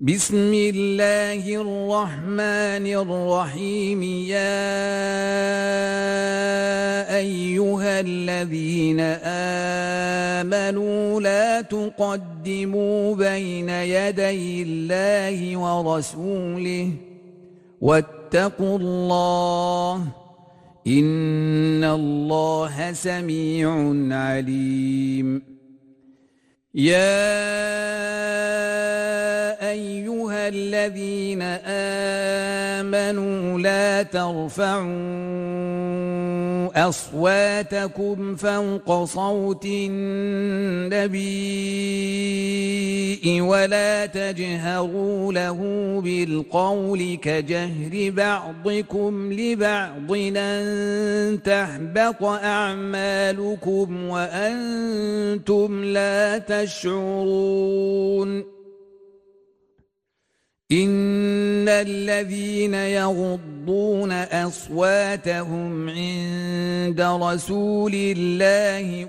بسم الله الرحمن الرحيم. يا أيها الذين آمنوا لا تقدموا بين يدي الله ورسوله واتقوا الله إن الله سميع عليم. يا أيها الذين آمنوا لا ترفعوا أصواتكم فوق صوت النبي ولا تجهروا له بالقول كجهر بعضكم لبعض أن تحبط أعمالكم وأنتم لا تشعرون. إن الذين يغضون أصواتهم عند رسول الله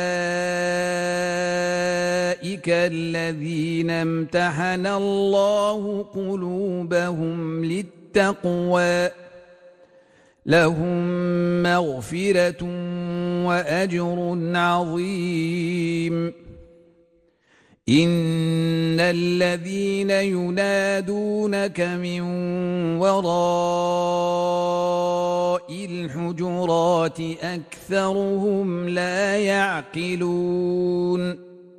أولئك الذين امتحن الله قلوبهم للتقوى لهم مغفرة وأجر عظيم. إن الذين ينادونك من وراء الحجرات أكثرهم لا يعقلون.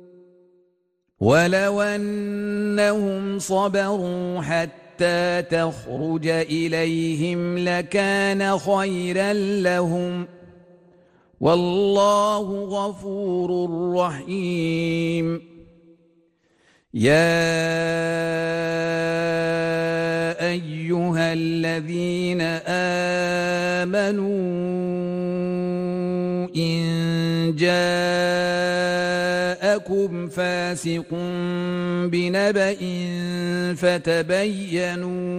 ولو أنهم صبروا حتى تخرج إليهم لكان خيرا لهم والله غفور رحيم. يا أيها الذين آمنوا إن جاءكم فاسق بنبأ فتبينوا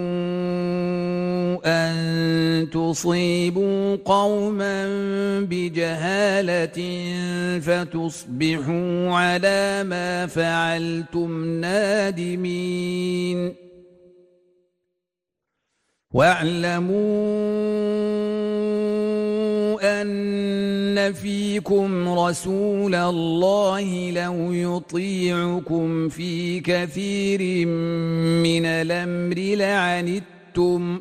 أن تصيبوا قوما بجهالة فتصبحوا على ما فعلتم نادمين. واعلموا أن فيكم رسول الله لو يطيعكم في كثير من الأمر لعنتم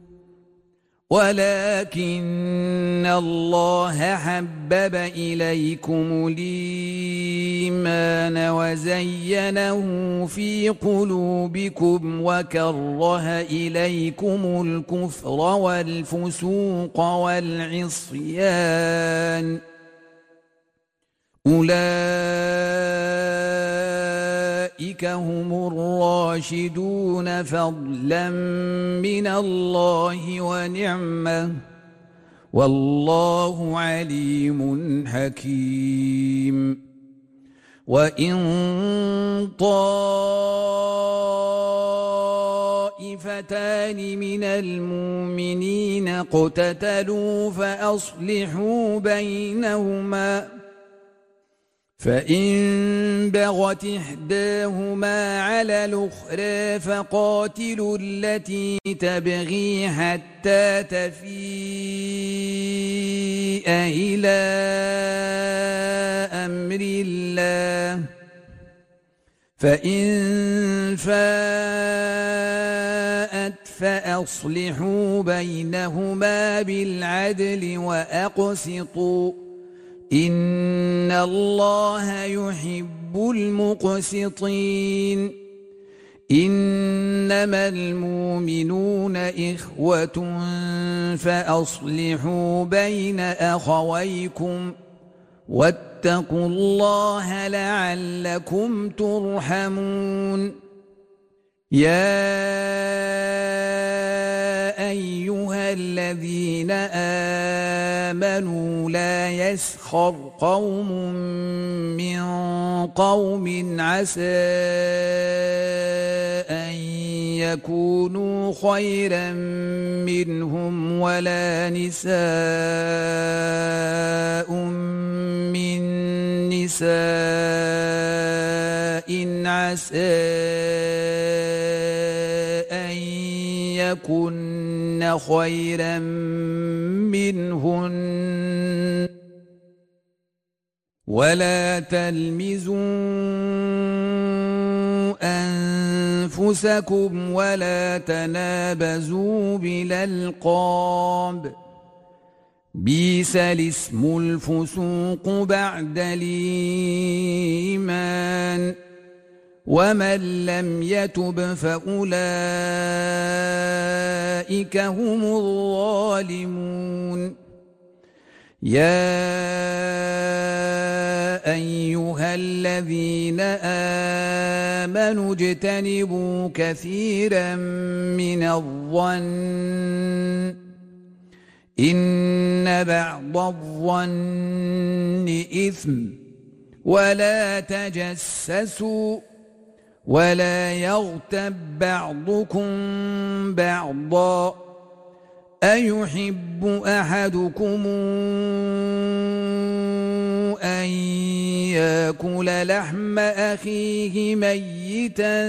ولكن الله حبب إليكم الإيمان وزينه في قلوبكم وكره إليكم الكفر والفسوق والعصيان أولئك هم الراشدون فضلا من الله ونعمة والله عليم حكيم. وإن طائفتان من المؤمنين اقتتلوا فأصلحوا بينهما فإن بغت إحداهما على الأخرى فقاتلوا التي تبغي حتى تفيء إلى أمر الله فإن فاءت فأصلحوا بينهما بالعدل وأقسطوا إن الله يحب المقسطين. إنما المؤمنون إخوة فأصلحوا بين أخويكم واتقوا الله لعلكم ترحمون. يا أيها الذين آمنوا لا يسخر قوم من قوم عسى أن يكونوا خيرا منهم ولا نساء من نساء عسى يكن خيرا منهن ولا تلمزوا أنفسكم ولا تنابزوا بالألقاب بئس الاسم الفسوق بعد الإيمان ومن لم يتب فأولئك هم الظالمون يا أيها الذين آمنوا اجتنبوا كثيرا من الظن إن بعض الظن إثم ولا تجسسوا ولا يغتب بعضكم بعضا أيحب أحدكم أن يأكل لحم أخيه ميتا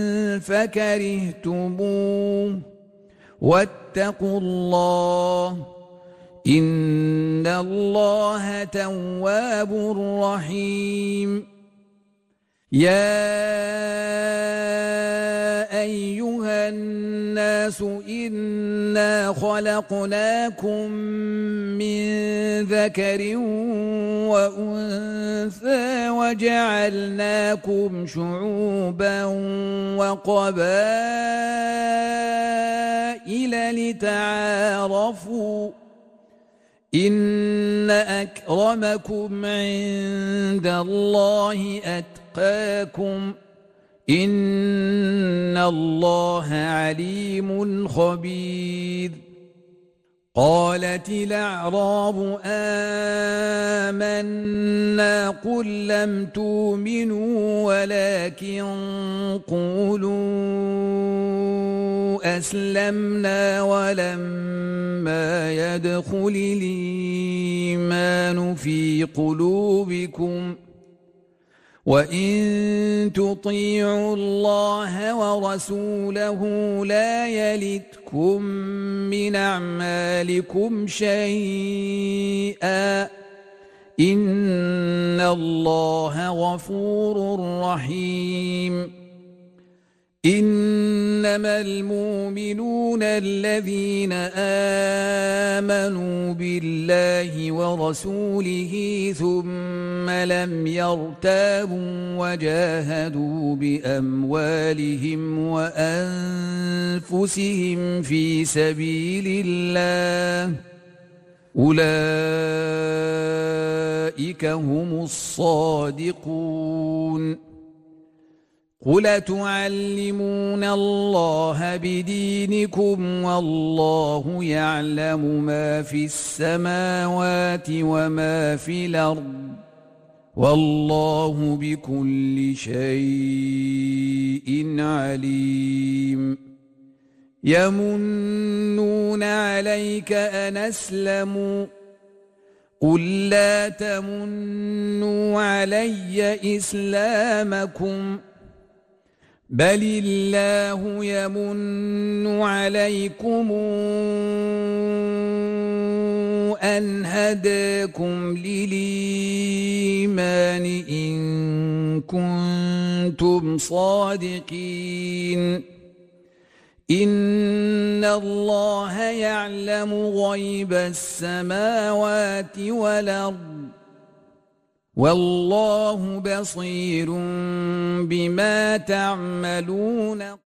فكرهتموه واتقوا الله إن الله تواب رحيم يا أيها الناس إنا خلقناكم من ذكر وأنثى وجعلناكم شعوبا وقبائل لتعارفوا إن أكرمكم عند الله أتقاكم إن الله عليم خبير قالت الأعراب آمنا قل لم تؤمنوا ولكن قولوا أسلمنا ولما يدخل الإيمان في قلوبكم وإن تطيعوا الله ورسوله لا يلتكم من أعمالكم شيئا إن الله غفور رحيم إنما المؤمنون الذين آمنوا بالله ورسوله ثم لم يرتابوا وجاهدوا بأموالهم وأنفسهم في سبيل الله أولئك هم الصادقون قل تعلمون الله بدينكم والله يعلم ما في السماوات وما في الأرض والله بكل شيء عليم يمنون عليك أن أسلموا قل لا تمنوا علي إسلامكم بل الله يمن عليكم أن هداكم للإيمان إن كنتم صادقين إن الله يعلم غيب السماوات والأرض والله بصير بما تعملون